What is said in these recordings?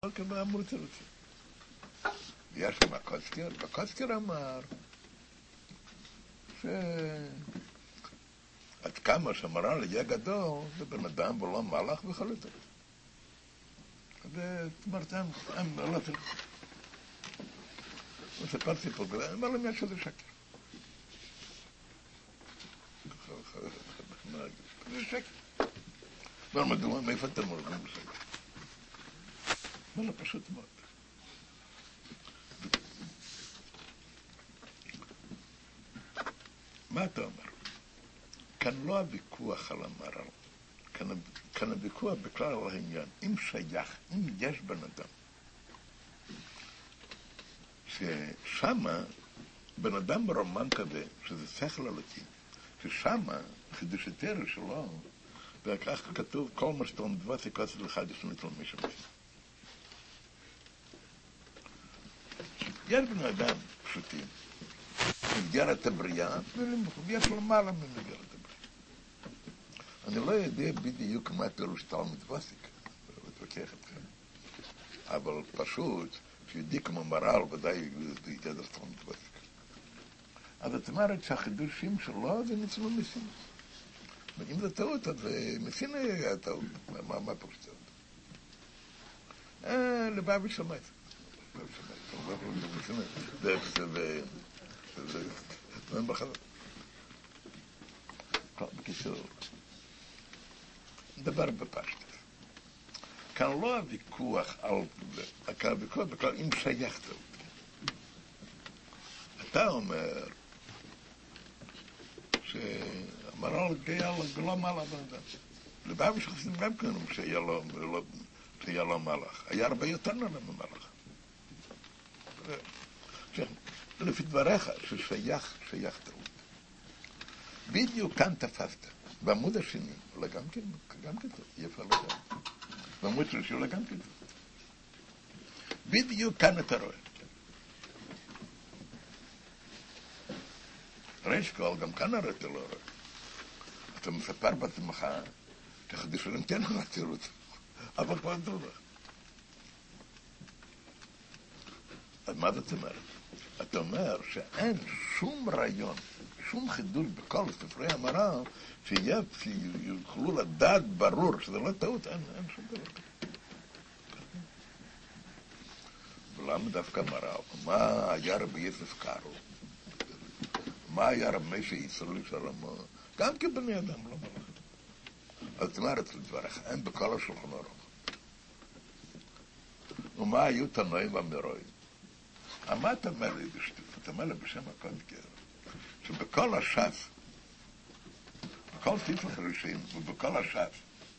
כמו אמרו תירוצים. ויש שם הקוצקר, והקוצקר אמר שעד כמה שהמר"ל יהיה גדול, זה בן אדם ולא מלאך וכל יותר. זאת אומרת, הם לא צריך. וסיפרתי פה, אני אומר להם שזה שקר. זה שקר. אבל מדוע, מאיפה אתם מורגים בשקר? זה לא פשוט מאוד. מה אתה אומר? כאן לא הוויכוח על המר"ל, כאן הוויכוח בכלל על העניין. אם שייך, אם יש בן אדם, ששמה בן אדם מרומן כזה, שזה שכל אלוקי, ששמה חידוש התורה שלו, וכך כתוב, כל מה שאתה מדברת יקוץ לך לפנות על מישהו. יש בן אדם פשוטים, מסגרת הבריאה, ויש למעלה ממסגרת הבריאה. אני לא יודע בדיוק מה פירוש תלמיד וסק, מתווכח אתכם, אבל פשוט, שיודע כמו מר"ל, ודאי ידע תלמיד וסק. אז את אומרת שהחידושים שלו זה ניצלו מסין. אם זה טעות, אז מסין היה טעות. מה פירוש טעות? לבבי שמעת. זה בחזרה. בקיצור, נדבר בפשטות. כאן לא הוויכוח כאן הוויכוח בכלל אם שייך טעות. אתה אומר שהמר"ל גאה לא מעלה בן אדם. לבבי שחסים גם כן שהיה לו מלאך. היה הרבה יותר נעלה ממלאך. לפי דבריך ששייך טעות. בדיוק כאן תפסת. בעמוד השני, אולי גם כן טוב, יפה לגמרי. בעמוד שלישי אולי גם כן טוב. בדיוק כאן אתה רואה. ריש כל, גם כאן הרי אתה לא רואה. אתה מספר בעצמך, כחדיש עליהם תן לך תירוץ. אבל כבר דובר. אז מה זאת אומרת? אתה אומר שאין שום רעיון, שום חידוש בכל ספרי המר"ל, שיוכלו לדעת ברור שזה לא טעות, אין שום דבר. ולמה דווקא מר"ל? מה היה רבי יוסף קארו? מה היה רבי משה ישרלי שלמה? גם כבני אדם, לא מלאך. אז זאת אומרת לדברך, אין בכל השולחן ערוך. ומה היו תנועים והמירואים? מה אתה אומר לי בשטוף? אתה אומר לי בשם הקודקר, שבכל הש"ס, בכל ספר הראשונים ובכל הש"ס,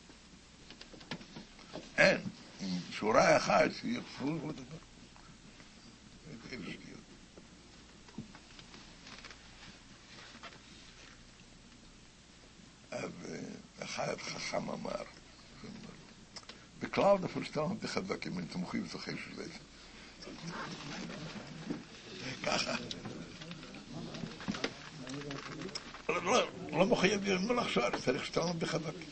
אין שורה אחת שיכולו לדבר. איזה שטויות. אז אחד חכם אמר, בכלל דפלשתנו דחזקים מן תמוכים זוכי של זה. ככה. לא מחייב ירמו לחשור, צריך שתנו דחזקים.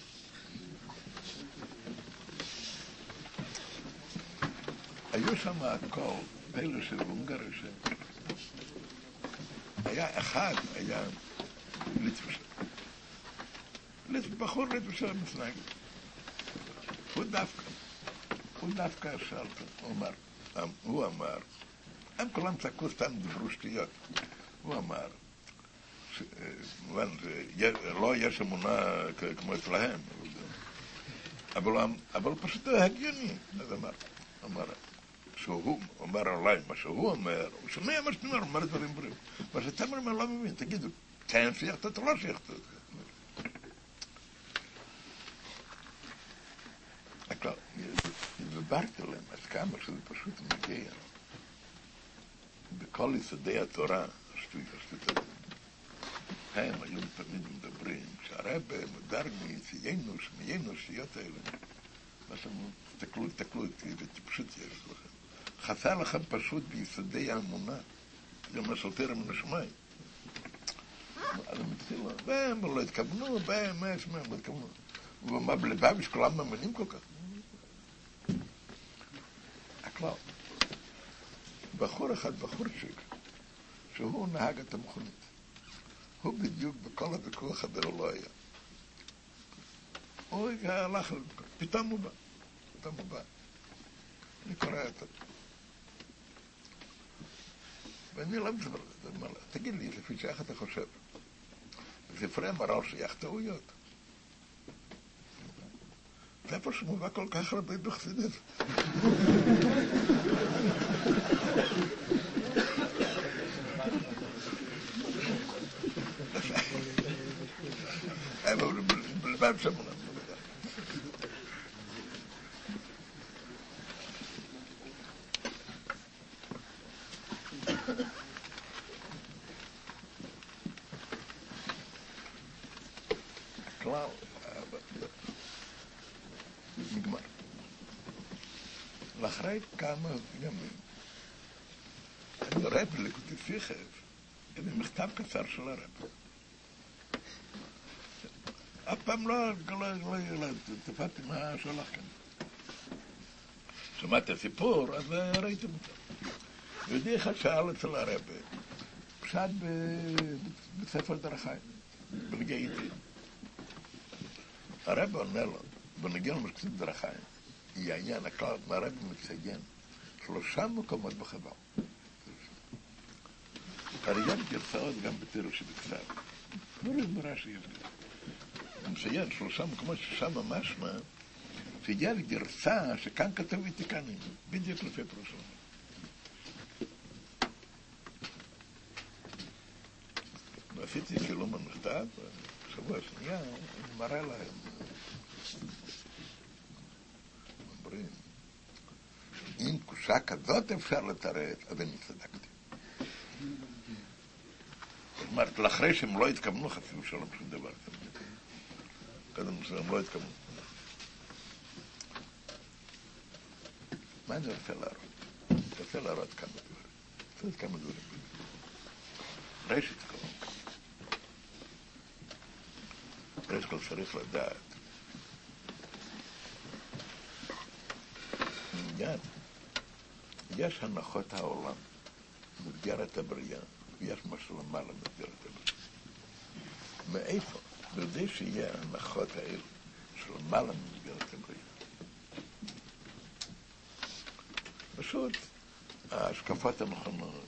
היו שם הכל, פלא של הונגריה היה אחד, היה בחור ליטושר מסנג. הוא דווקא שאלת, הוא אמר, הם כולם צעקו סתם דברו שטויות. הוא אמר, לא יש אמונה כמו אצלהם, אבל פשוט הגיוני. אז אמר, שהוא אומר עליי מה שהוא אומר, הוא שומע מה שאתה אומר, הוא אומר דברים בריאים. מה שאתה אומר, לא מבין, תגידו, כן שייכת, אתה לא שייכת. דיברתי להם, אז כמה שזה פשוט מגיע. בכל יסודי התורה, השטות. הם היו תמיד מדברים, שהרבא מודרני, מיינו שיות האלה. מה שאמרו, תסתכלו, זה פשוט יש לכם. חסר לכם פשוט ביסודי האמונה. זה מה שותר מן השמיים. אז הם התחילו, והם לא התכוונו, והם לא התכוונו. ומה בלבב יש כולם מאמינים כל כך? כלל. בחור אחד, בחורצ'יק, שהוא נהג את המכונית. הוא בדיוק בכל הוויכוח הזה לא היה. הוא הלך, פתאום הוא בא. אני קורא את זה. ואני לא מדבר, תגיד לי, לפי שאיך אתה חושב? ספרי מראה שייך טעויות. זה איפה שמובא כל כך הרבה בחסידות. הם אומרים, בלבד שמונה. הכלל, נגמר. לאחרי כמה ימים, אני רואה בליקוטי שיחס, איזה מכתב קצר של הרב. אף פעם לא תפעתי מה שהולך כאן. שמעתי סיפור, אז ראיתי אותו. יהודי אחד שאל אצל הרב, פשט בספר דרכיים, בנגיע איתי. הרב עונה לו, בנגיע למקצת דרכיים, העניין הכלל, הרב מציין 3 מקומות בחבל. הראיין גרסאות גם בתירוש שבכתב. לא רזמרה שיבדל. הוא מציין 3 מקומות ששם ממש מה, שהגיע לגרסה שכאן כתוב איתיקנים, בדיוק לפי פרושו. ועשיתי צילום המכתב, שבוע שנייה, אני מראה להם. אומרים, אם קושה כזאת אפשר לתרץ, אז אני צדקתי. זאת אומרת, לאחרי שהם לא התכוונו, חסידות שלום שום דבר. קודם הם לא התכוונו. מה אני רוצה להראות? אני רוצה להראות כמה דברים. כמה דברים. ראשית כל צריך לדעת. יש הנחות העולם, מסגרת הבריאה, ויש משהו למעלה מסגרת הבריאה. מאיפה? כדי שיהיה ההנחות האלה של למעלה מסגרת הבריאה. פשוט, ההשקפת הנכונות,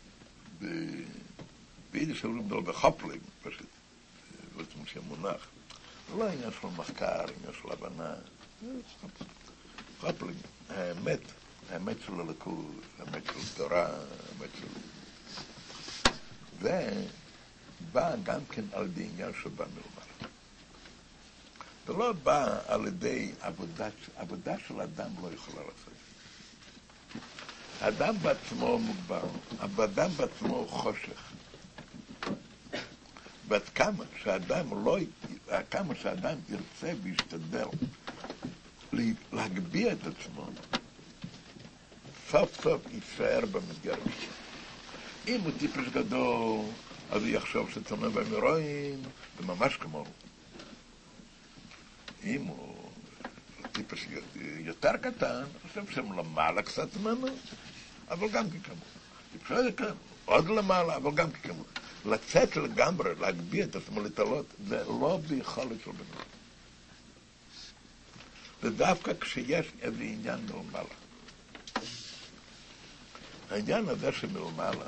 ביידיש אומרים לו בחופלים, פשוט, זאת מונח. לא עניין של מחקר, עניין של הבנה. חופלים, האמת של הליכוז, האמת של תורה, האמת של... ובא גם כן על ידי עניין שבא מלמעלה. ולא בא על ידי עבודה של אדם לא יכולה לעשות. האדם בעצמו מוגבל, האדם בעצמו חושך. ועד כמה שאדם ירצה וישתדל להגביה את עצמו, סוף סוף יישאר במסגרת שלו. אם הוא טיפש גדול, אז הוא יחשוב שצומא במירואים, וממש כמו. אם הוא טיפש יותר קטן, אני חושב שהם למעלה קצת ממנו, אבל גם ככמו. טיפש כאן, עוד למעלה, אבל גם ככמו. לצאת לגמרי, להגביה את עצמו לתלות, זה לא ביכולת של בן אדם. ודווקא כשיש איזה עניין מלמעלה. העניין הזה שמלמעלה,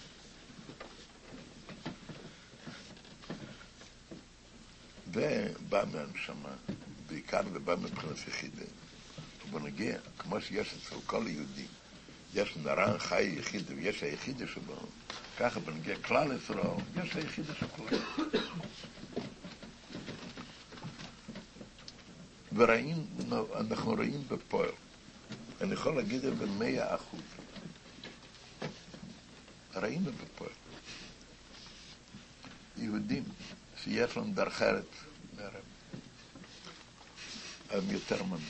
זה בא מהנשמה, בעיקר זה בא מבחינת יחידה. ובנגיע, כמו שיש אצל כל יהודי, יש נרן חי יחידה ויש היחידה שבו, ככה בנגיע כלל ישראל, יש היחידה של כלל. ואנחנו רואים בפועל, אני יכול להגיד את זה 100%. ראינו בפועל. יהודים שיש להם דרך ארץ מהרב, הם יותר מאמינים.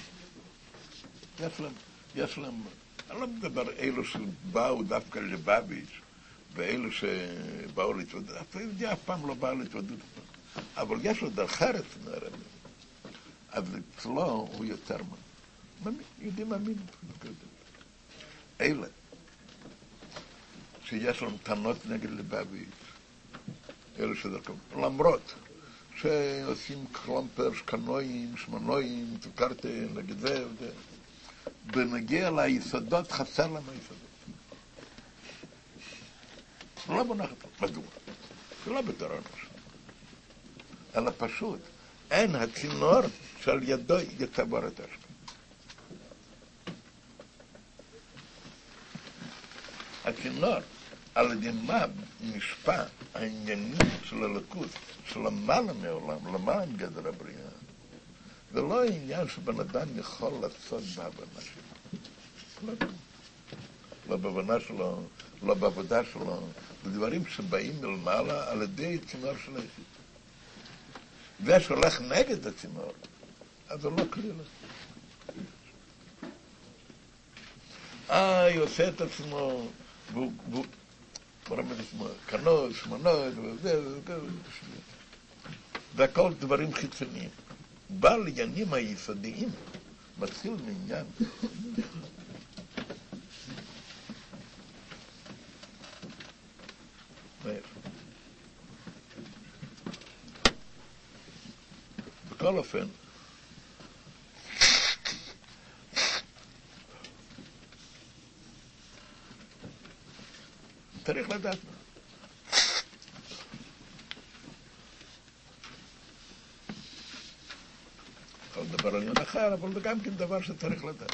יש להם, אני לא מדבר אלו שבאו דווקא לבביץ' ואלו שבאו להתוודד, יהודי אף פעם לא בא להתוודד, אבל יש לו דרך ארץ מהרב, אז אצלו הוא יותר מאמין. יהודי מאמין. אלה, שיש להם טענות נגד לבביץ', אלה שדרכם, למרות שעושים קלומפר, שקנויים, שמנויים, תוקרתי, נגד זה וזה, בנגיע ליסודות חסר להם היסודות. לא מונחת, מדוע? זה לא בתור אנוש, אלא פשוט, אין הצינור שעל ידו יצבור את השם. הצינור, על ידי מה נשפע העניינים של הלכות, של למעלה מעולם, למעלה מגדר הבריאה, ולא העניין שבן אדם יכול לעשות בהבנה שלו. לא בהבנה שלו, לא בעבודה שלו, בדברים שבאים מלמעלה על ידי צינור של היחיד. זה שהולך נגד הצינור, אז זה לא כלי לו. עושה את עצמו, והוא מרמד את עצמו, קנות, שמנות, זה הכל דברים חיצוניים. בא לעניינים היסודיים, מתחיל מעניין. בכל אופן, צריך לדעת מה. יכול לדבר על עניין אחר, אבל זה גם כן דבר שצריך לדעת.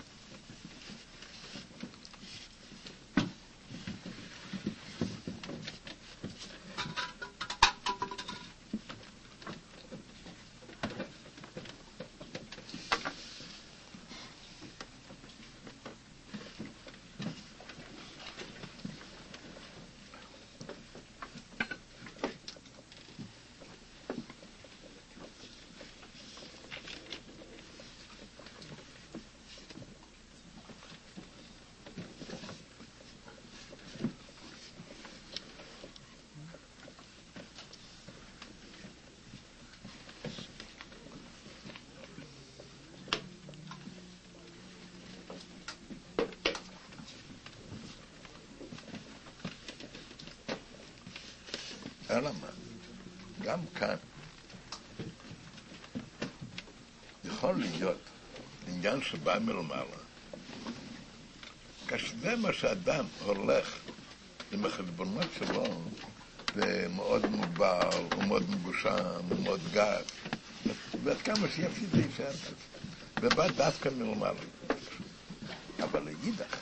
אלא מה? גם כאן יכול להיות עניין שבא מלמעלה. כשזה מה שאדם הולך עם החשבונות שלו, זה מאוד מוגבל, הוא מאוד מגושם, הוא מאוד גס, ועד כמה שיפסיד זה יישאר כזה. ובא דווקא מלמעלה. אבל לאידך,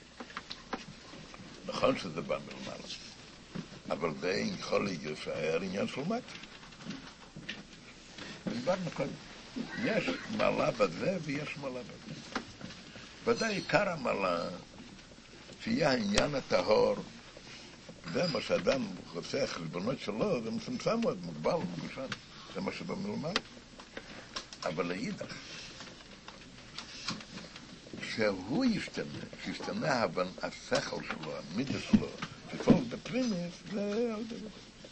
נכון שזה בא מלמעלה. אבל זה יכול להישאר עניין של מטה. דיברנו קודם. יש מעלה בזה ויש מעלה בזה. ודאי עיקר המעלה, שיהיה העניין הטהור, זה מה שאדם עושה חשבונות שלו, זה מצומצם מאוד, מוגבל, מגושם. זה מה שבמלמעלה. אבל לאידך, שהוא ישתנה, שישתנה השכל שלו, המידה שלו, שפול בפרימיס, זה עוד דבר.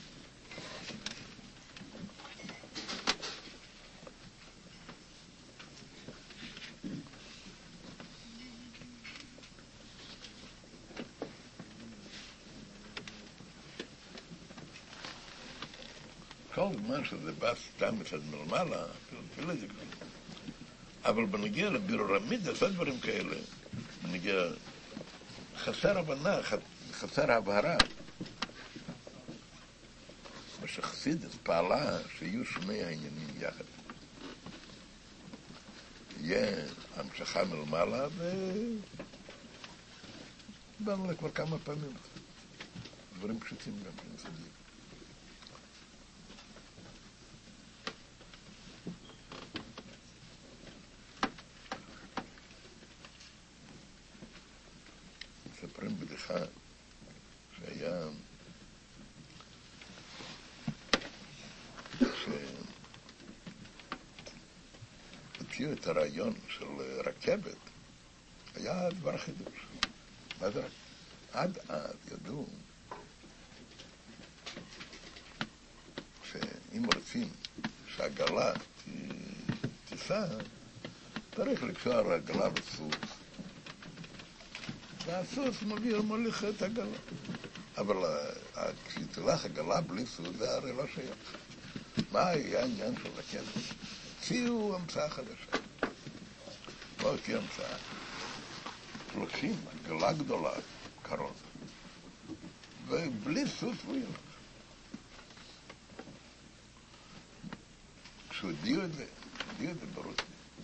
כל זמן שזה בא סתם מצד מלמעלה, אפילו זה כזה. אבל בנגיע לבירור המידה, עושה דברים כאלה, בנגיע חסר הבנה, חסר הבהרה. מה שחסידות פעלה שיהיו שני העניינים יחד. יהיה המשכה מלמעלה דיברנו כבר כמה פעמים. דברים פשוטים גם כן סודיים. מספרים בדיחה שהיה שהציעו את הרעיון של רכבת, היה דבר חידוש. מה זה? עד אז ידעו שאם רוצים שהעגלה תיסע, צריך לקשור עגלה בסוס והסוס מוליך את הגלה. אבל כשתלך הגלה בלי סוס, זה הרי לא שייך. מה היה העניין של הכסף? הציעו המצאה חדשה. לא הציעו המצאה. לוקחים עגלה גדולה, קרון, ובלי סוס הוא ילך. כשהודיעו את זה, ברוסיה,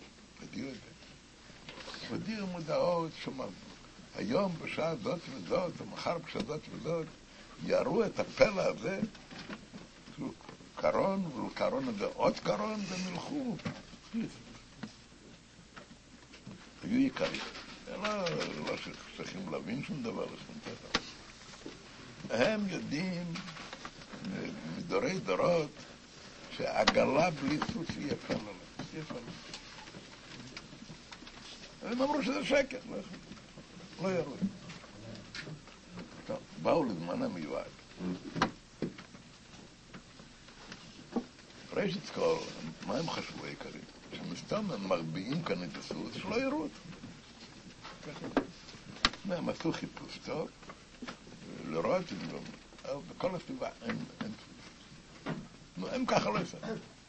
הודיעו מודעות שמענו. היום בשעה זאת וזאת, ומחר בשעה זאת וזאת, יראו את הפלא הזה, קרון, ולקרון הזה עוד קרון, ומלכו. היו יקרים. לא צריכים להבין שום דבר. הם יודעים מדורי דורות שעגלה בלי סוס היא יפה לה. הם אמרו שזה שקר, לא יראו. באו לזמן המיועד. ראשית כל, מה הם חשבו יקרים? שמסתם הם מרביעים כאן את הסוס, שלא יראו אותו. הם עשו חיפוש טוב, לראות את זה, אבל בכל הסביבה אין סוס. הם ככה לא יסעים.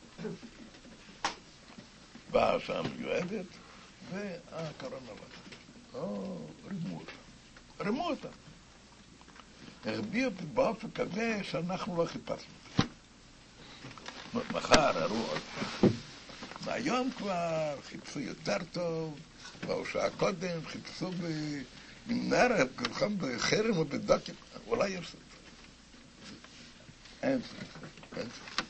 באה שם מיועדת, והקרון הלך. רימו אותה. הרביעו באופן כזה שאנחנו לא חיפשנו. מחר הראו עוד פעם. והיום כבר חיפשו יותר טוב, או שעה קודם חיפשו עם נער, כולכם בחרם או בדקים, אולי יש סוף. אין סוף.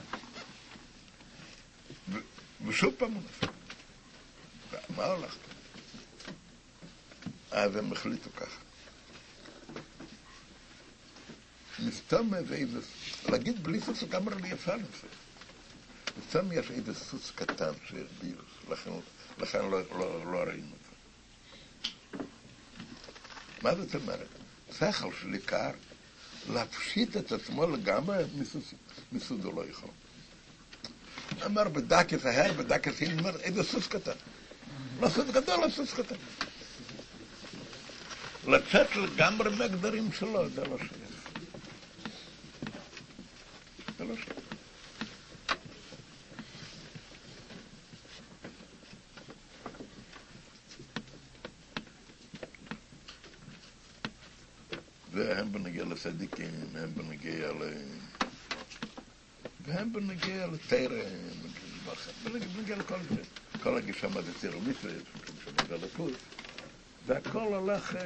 ושוב פעם הוא נפל. מה הולך? אז הם החליטו ככה. מסתום איזה, להגיד בלי סוס הוא גם לי יפה לזה. מסתום יש איזה סוס קטן שהרביעו, לכן לא ראינו אותו. מה זאת אומרת? שכל שלי קר, להפשיט את עצמו לגמרי, מסוס הוא לא יכול. אמר בדקת ההר, בדקת הנה, אמר איזה סוס קטן. לא סוס גדול, לא סוס קטן. לצאת לגמרי מהגדרים שלו, זה לא שייך. זה לא שייך. והם בנגיע לצדיקים, הם בנגיע לתרא, בנגיע לכל זה. כל הגישה מה זה תרא מצווה, שמגיע לקוד. והכל הולך...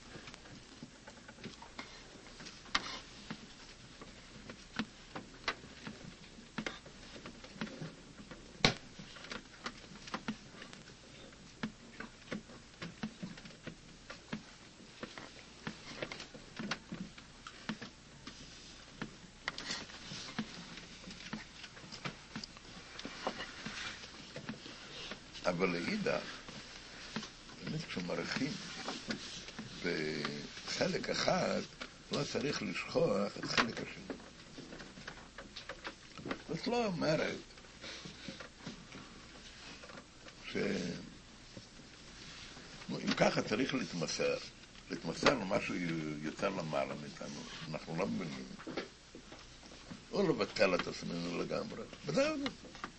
אבל לאידך, באמת כשמערכים בחלק אחד, לא צריך לשכוח את חלק השני. זאת לא אומרת אם ככה צריך להתמסר למשהו יותר למעלה מאיתנו, אנחנו לא מבינים. או לבטל את עצמנו לגמרי. וזהו זה.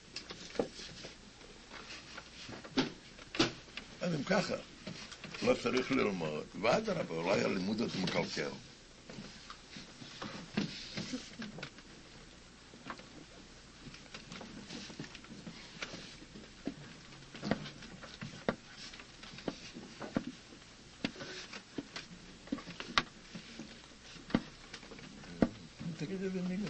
אז אם ככה, לא צריך ללמוד, ואדרבה, אולי הלימוד הזה מקלקל. תגיד את זה מילה.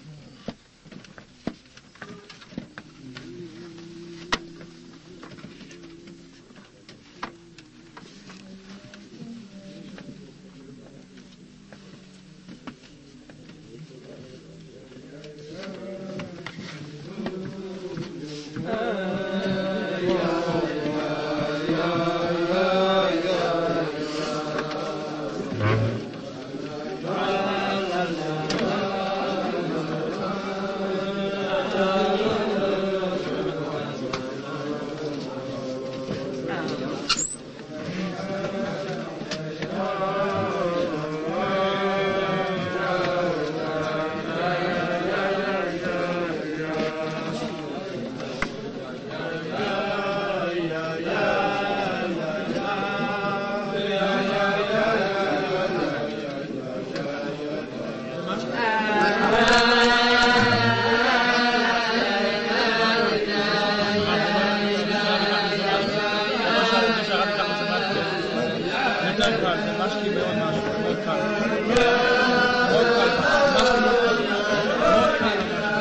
קל, זה משקיע מאוד משהו, זה מאוד קל. מאוד קל, משקיע מאוד קל. מאוד קל.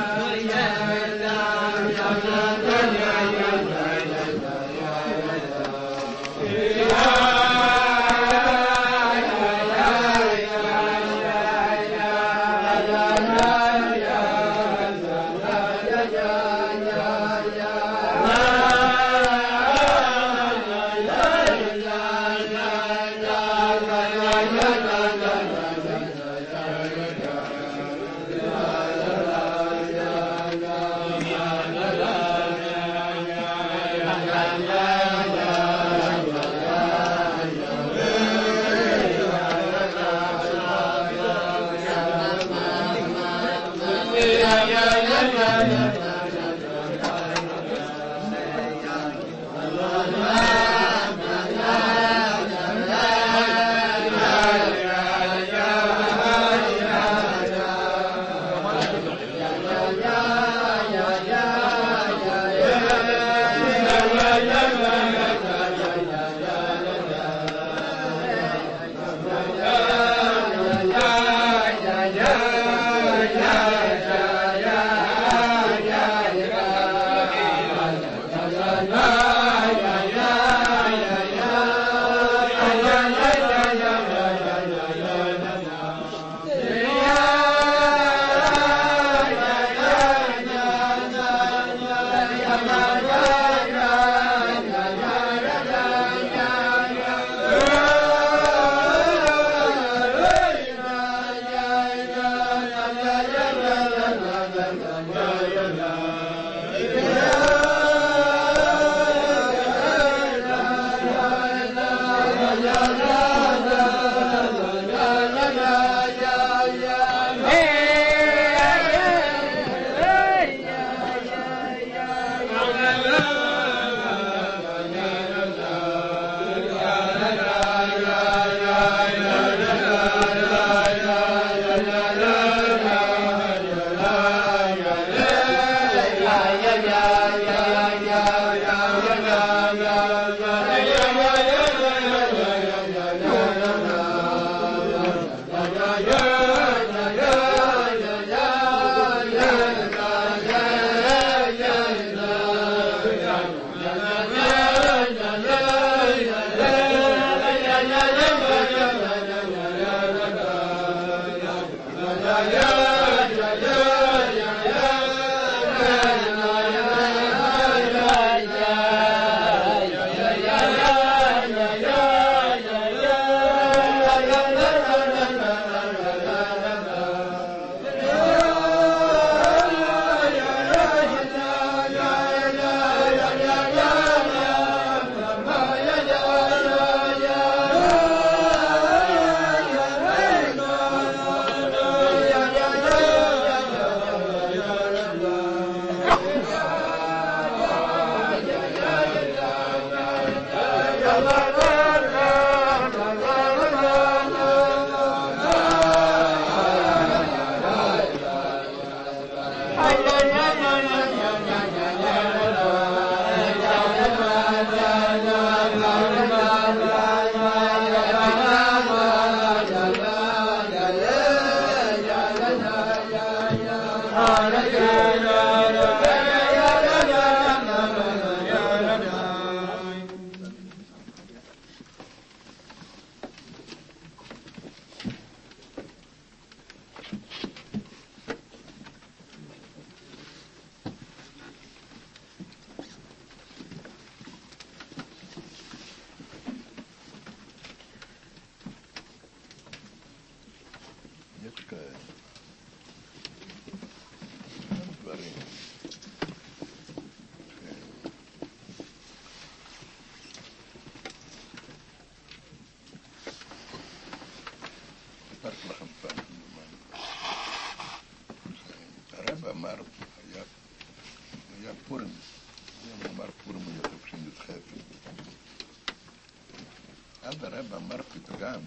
הרב אמר פתגם,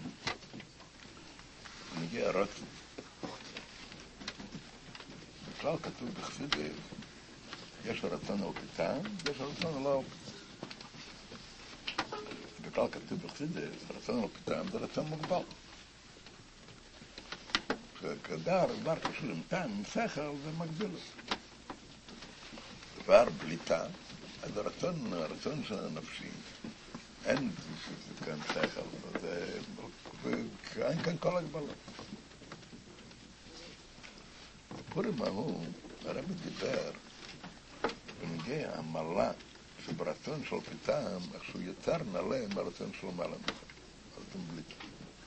מגיע רצון. בכלל כתוב בחסידות, יש הרצון על קטן, ויש הרצון על האופן. בכלל כתוב בחסידות, רצון לפתאום זה רצון מוגבל. דבר קשור עם טעם, עם שכל, זה מגביל אותו. דבר בלי טעם, אז הרצון של הנפשי, אין כאן שכל, ואין כאן כל הגבלות. בפורים ההוא, הרבי דיבר, ונגיע המעלה שברצון של פתאום, איך שהוא יצר נעלה מהרצון של מעלה ממך. רצון בלי טעם.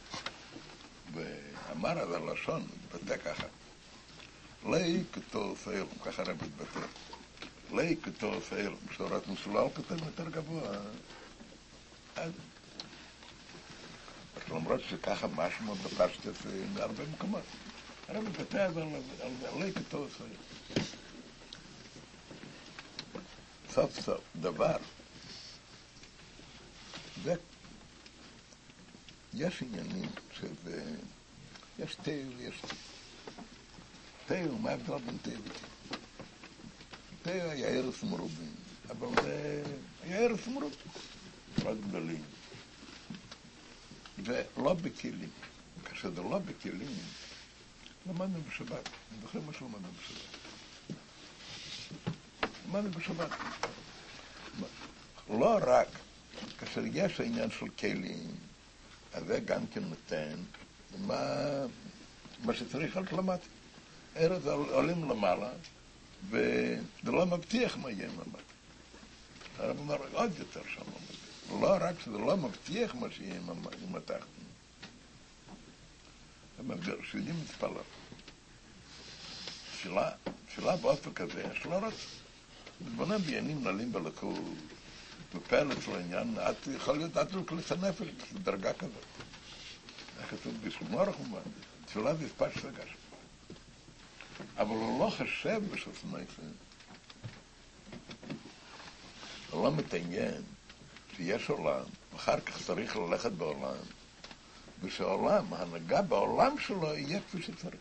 ואמר על הלשון, התבטא ככה, לי כתוב פייל, ככה הרב התבטא, לי כתוב פייל, בשורת מסולל כתוב יותר גבוה, אז למרות שככה משמע בפשטות מהרבה מקומות, הרב התבטא על לי כתוב פייל. סוף סוף, דבר, זה יש עניינים שזה, יש תאו ויש תאו, מה ההבדל בין תאו ותאו? תאו היה ערס מרובים, אבל זה היה ערס מרובים, רק גדולים, ולא בכלים. כאשר זה לא בכלים, למדנו בשבת, אני זוכר מה שלמדנו בשבת. למדנו בשבת. לא רק, כאשר יש העניין של כלים, אז זה גם כן נותן מה שצריך להיות למטה. ארץ עולים למעלה, וזה לא מבטיח מה יהיה למטה. הרב אומר עוד יותר שם. לא רק שזה לא מבטיח מה שיהיה למטה. שיודעים להתפלל. תפילה באופן כזה, שלא רוצה. מתבונן בעניינים נעלים בלכות, בפעל אצל העניין, יכול להיות עד לכלי הנפש, דרגה כזאת. כתוב בשלמה רחומה, תפילה זה פש סגש. אבל הוא לא חשב בסוף נפש. הוא לא מתעניין שיש עולם, אחר כך צריך ללכת בעולם, ושהעולם, ההנהגה בעולם שלו יהיה כפי שצריך.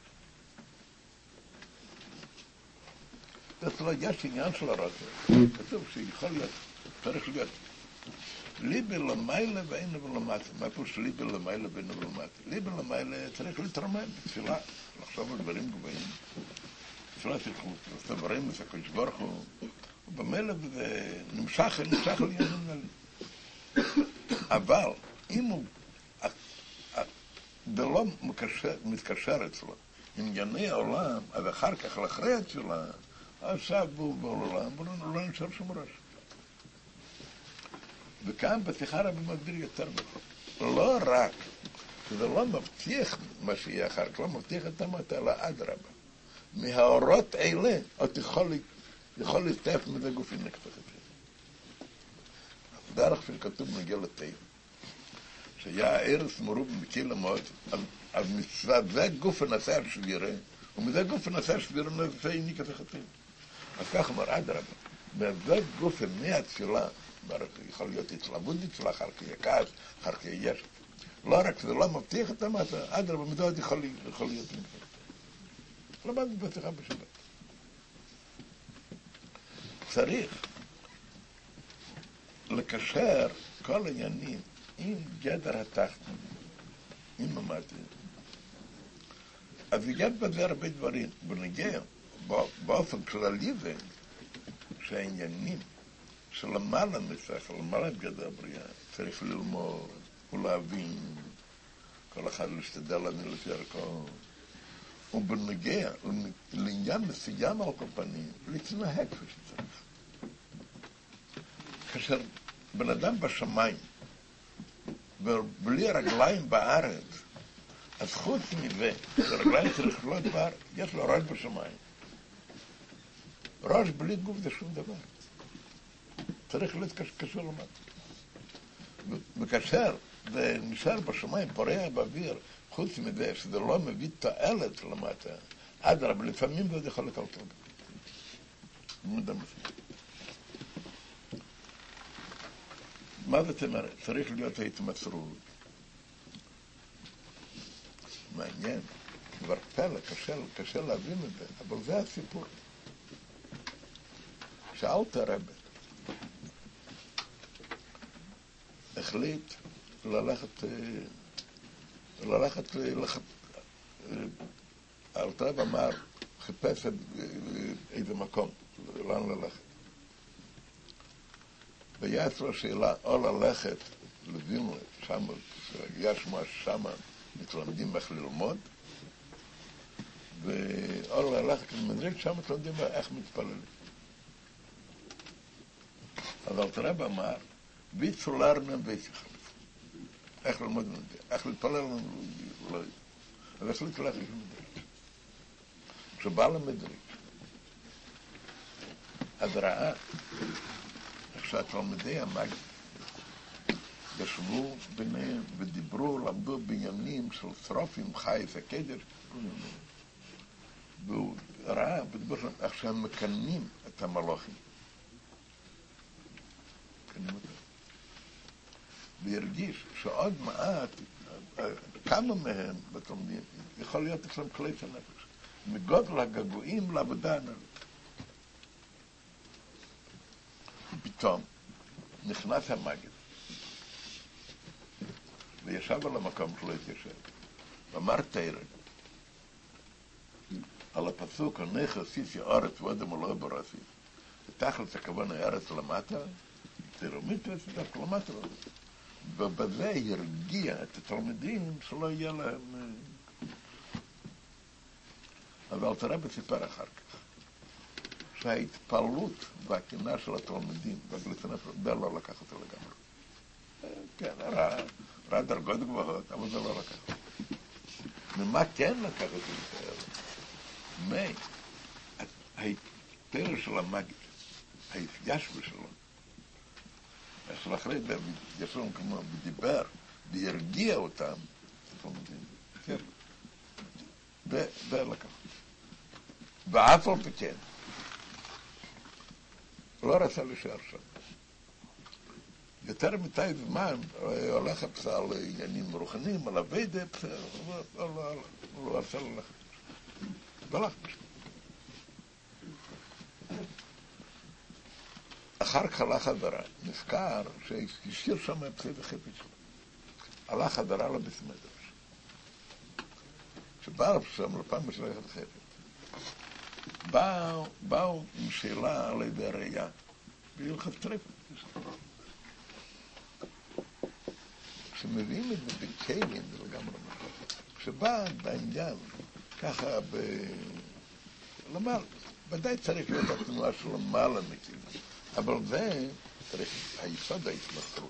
זאת לא, יש עניין של הרצון. כתוב שיכול להיות, צריך להיות ליבי למעלה ואין ולמטה. מה פירוש ליבי למעלה ואין ולמטה? ליבי למעלה צריך להתרומם בתפילה, לחשוב על דברים גבוהים. תפילה צריך לדברים לקדוש ברוך הוא, ובמילא זה נמשך על ימים נעלים. אבל אם הוא, זה לא מתקשר אצלו עם ענייני העולם, אז אחר כך לאחרי התפילה, עכשיו הוא בעולם, הוא לא נשאר שום ראש. וכאן בשיחה רבי מסביר יותר מכל. לא רק שזה לא מבטיח מה שיהיה אחר כך, לא מבטיח את המטה, אלא אדרבה. מהאורות אלה, אתה יכול להסתף מזה גופים נקפחת. דרך שכתוב נגיע לטבע, שהיה ערס מרוב בקהילה מאוד, אז מצוות זה גוף נעשה על שבירה, ומזה גוף נעשה על שבירה נעשה עיני כפחתים. אז כך אומר, אדרבה, מהזה גוף מהתפילה, יכול להיות התלבוד אצלה, אחר כך יהיה כעס, אחר כך יהיה יש. לא רק שזה לא מבטיח את המטה, אדרבה, מזה עוד יכול להיות נקפחת. למדנו בשיחה בשבת. צריך לקשר כל העניינים עם גדר התחתון, עם המטה. אז יש בזה הרבה דברים. בנגיע, באופן כללי זה, שהעניינים שלמעלה משכל, למעלה בגדר הבריאה, צריך ללמוד ולהבין, כל אחד להשתדל לנו לפי ערכו. ובנגיע, לעניין מסוים על כל פנים, להתנהג כפי שצריך. כאשר בן אדם בשמיים, ובלי רגליים בארץ, אז חוץ מזה, הרגליים צריך להיות בארץ, יש לו ראש בשמיים. ראש בלי גוף זה שום דבר. צריך להיות קשור למטה. וכאשר זה נשאר בשמיים, פורח באוויר, חוץ מזה שזה לא מביא תועלת למטה, אדרבה, לפעמים זה יכול לקלקל. מה זאת אומרת? צריך להיות ההתמצרות. מעניין, כבר פלא, קשה להבין את זה, אבל זה הסיפור. שאלת הרבה, החליט ללכת הרט"ב אמר, חיפש איזה מקום, לאן ללכת. והיה אצלו שאלה, או ללכת לווילנה, שם, יש מה ששם מתלמדים איך ללמוד, או ללכת למדריג, שם מתלמדים איך מתפללים. אז הרט"ב אמר, ויצו לרנם ויצחלף. איך ללמוד מדריג, איך להתפלל לנו, לא יודע. אז החליט ללכת למדריג. כשבא למדריג, אז ראה איך שהתלמידי המגיד ישבו ביניהם ודיברו, למדו בעניינים של שרופים, חייס, הקדש, והוא ראה איך שהם מקנאים את המלאכים. והרגיש שעוד מעט כמה מהם בתלמידים יכול להיות אצלם כלי של נפש. מגודל הגעגועים לעבודה הנלית. פתאום נכנס המגיד וישב על המקום שלו התיישב ואמר תראה על הפסוק הנכס סיסי ארץ ואדם ולא ברסי ותכלס הכוון הארץ למטה תרמית ודווקא למטה ובזה הרגיע את התלמידים שלא יהיה להם אבל הרב סיפר אחר כך שההתפעלות והקנאה של התלמידים והגליצה נפש זה לא לקח אותו לגמרי. כן, ראה דרגות גבוהות, אבל זה לא לקח אותו. ממה כן לקח אותו? ההתפעל של המגיד, ההתיישב שלו, איך לאחרי ישבו כמו ודיבר והרגיע אותם, התלמידים, כן, זה לקח. ואף על פי כן, לא רצה להישאר שם. יותר מתי זמן הולך על עניינים רוחניים, על עבודת, לא רצה ללכת. והלך משם. אחר כך הלך חזרה, נזכר שהשאיר שם הפסד החפץ שלו. הלך חזרה לבית מדרש. כשבא שם לפעם משלחת החפץ. באו עם שאלה על ידי הראייה, בהלכת טרפה. כשמביאים את זה בכלים, זה לגמרי נכון. כשבא בעניין, ככה למעלה, ודאי צריך להיות התנועה של למעלה מכלים, אבל זה צריך היסוד ההתמסרות.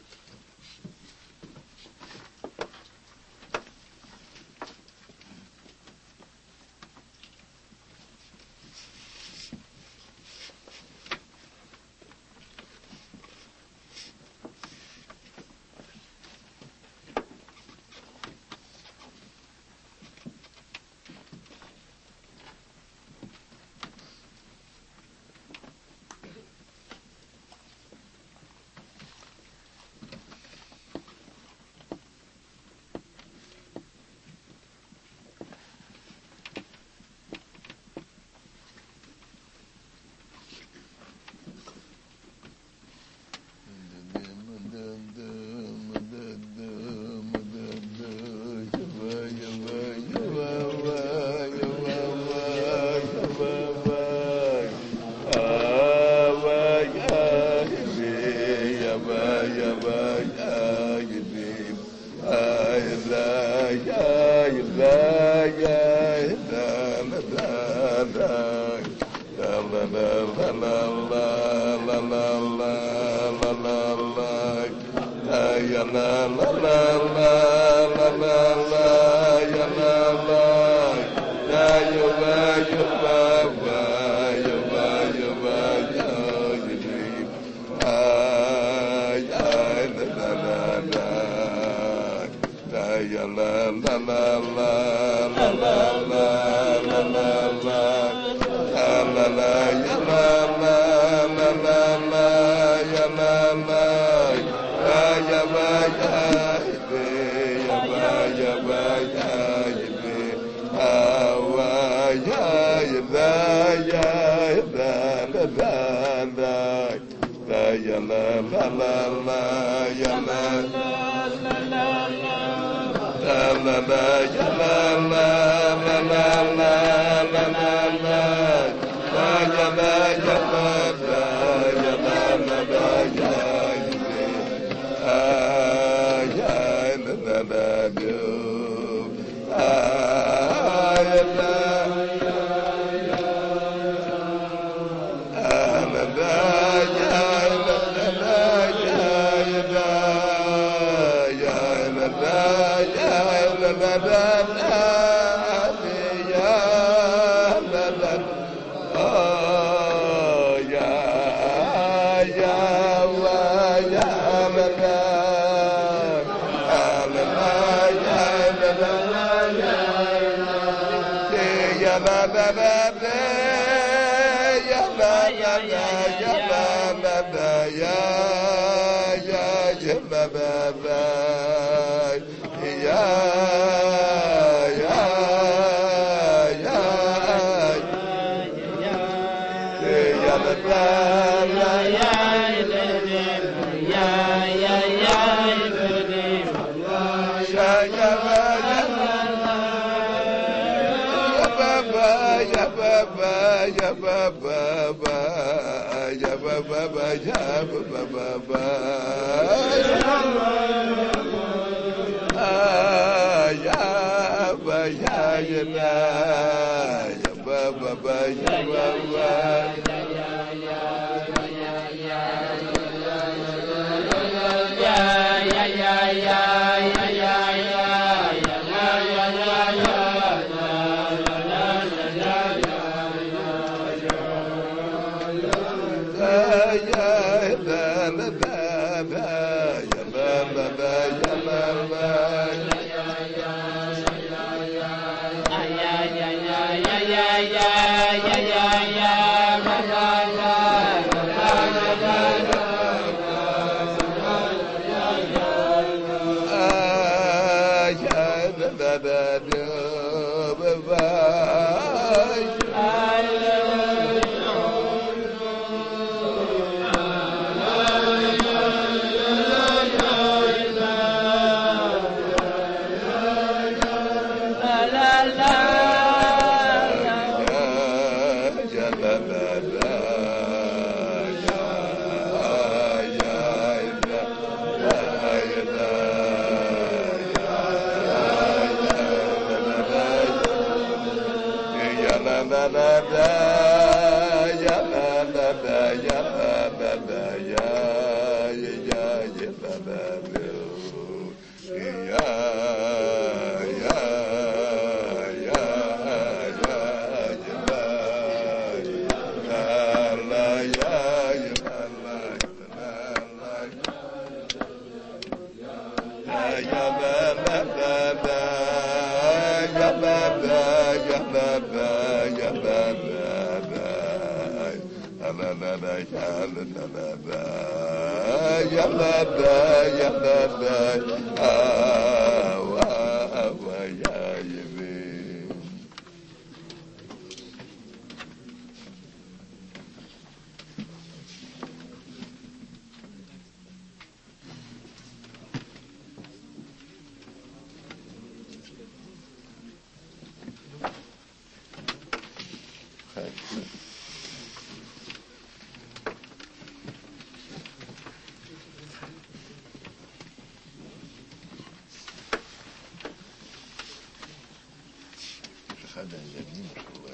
אחד העניינים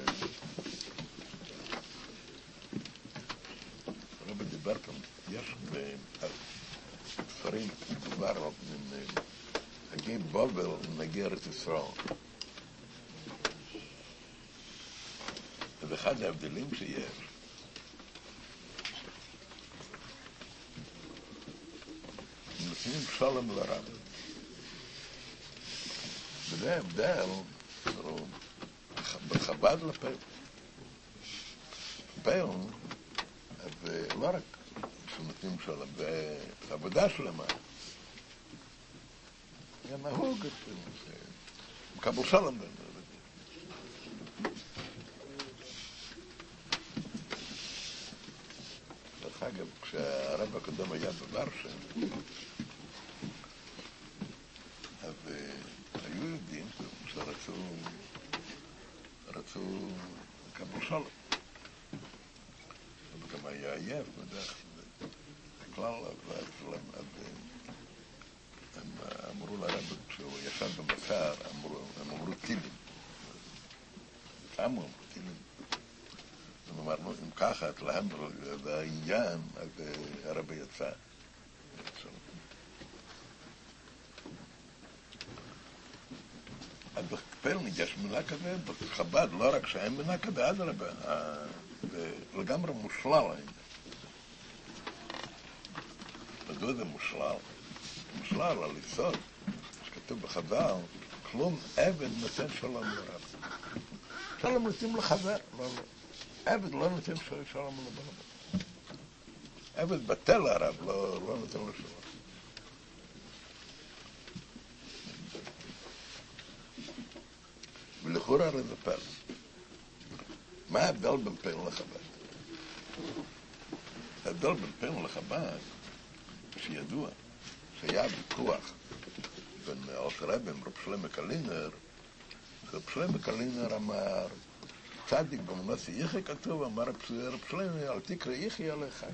הרב דיבר כאן, יש בספרים כבר נגיד בבל נגיע ארץ ישראל. זה אחד ההבדלים שיש. נותנים שלום לרב. וזה הבדל בחב"ד לפעמים. פעמים, זה לא רק שנותנים שלום, זה עבודה שלמה. זה נהוג, מקבל שלום. דרך אגב, כשהרב הקודם היה בוורשה, אז היו יהודים שרצו לקבל שלום. אבל גם היה עייף, בדרך כלל, אז הם אמרו לרב, כשהוא ישב במסר, הם אמרו טילים. כמה אמרו טילים? אמרנו, אם ככה, להם והעניין, אז הרב יצא. אז בפלניק יש מילה כזה, בחב"ד, לא רק שאין מילה כזה, אדרבה, זה לגמרי מושלל. מדוע זה מושלל? מושלל על יסוד, שכתוב בחז"ל, כלום עבד נותן שלום לרב. שלום נותנים לחבר, לא. עבד לא נותן שלום לבן. עבד בטל לרב, לא נותן לו שלום. ולכאורה הרי זה פל. מה ההבדל בין פל לחב"ד? ההבדל בין פל לחב"ד, שידוע, שהיה ויכוח בין אלתרעבים רב שלמה קלינר, רב שלמה קלינר אמר, צדיק במנסי יחי כתוב, אמר רב שלמה, אל תקרא יחי עליך.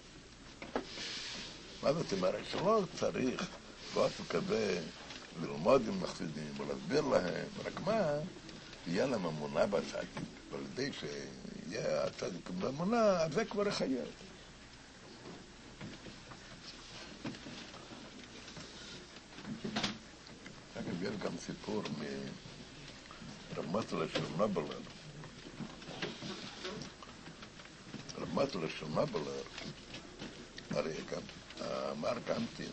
מה זאת אומרת? שלא צריך באופן כזה ללמוד עם מחסידים ולהסביר להם, רק מה? תהיה להם אמונה בצדיק, ועל ידי שיהיה הצדיק באמונה, אז זה כבר יחייב. אגב, יש גם סיפור מרב מטלה של מבלר. רב מטלה של מבלר, הרי גם אמר גם כן,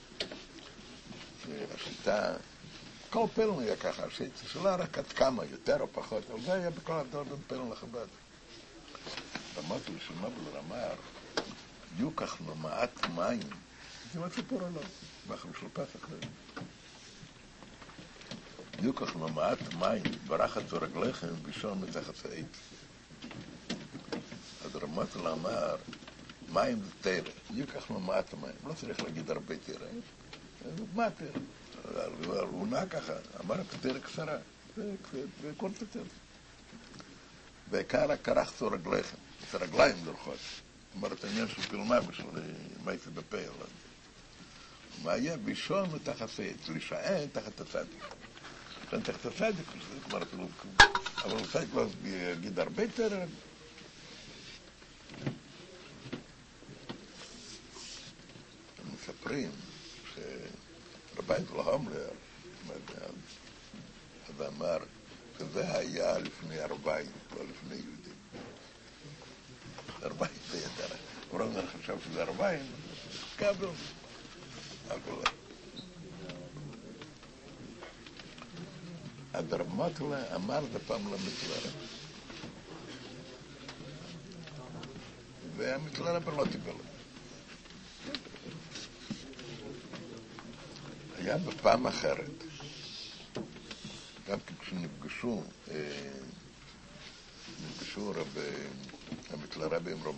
שהשיטה, כל פלן היה ככה, השאלה רק עד כמה, יותר או פחות, אבל זה היה בכל הדור בין פלן לחב"ד. רב מטלה של מבלר אמר, יוקח מעט מים, זה מה סיפור או לא? בחר של פסח זה. יוקח מעט מים, ברחת ורגליכם, בישון מתחת העץ. אז רב מטלה אמר, מים זה תרא, יוקח מעט מים, לא צריך להגיד הרבה תרא, מה תרא? הוא נע ככה, אמר תרא קצרה, זה כל תרא. בעיקר קרחת ורגליכם, את הרגליים דורכות. אמר את העניין של פילמה בשביל מייסי בפה, מה יהיה? בישון מתחת העץ, להישען תחת הצדיק. תחת הצדיק, אבל הצדיק לא יגיד הרבה תרא. מספרים שרבי אלהומלר אז אמר שזה היה לפני 40, לא לפני יהודים. 40 זה ידע. רונר חשב שזה 40, קבל. אבל אז רב מטלה אמר זה פעם למטלרב. והמטלרב לא קיבל. היה בפעם אחרת, גם כשנפגשו המטלרב עם רב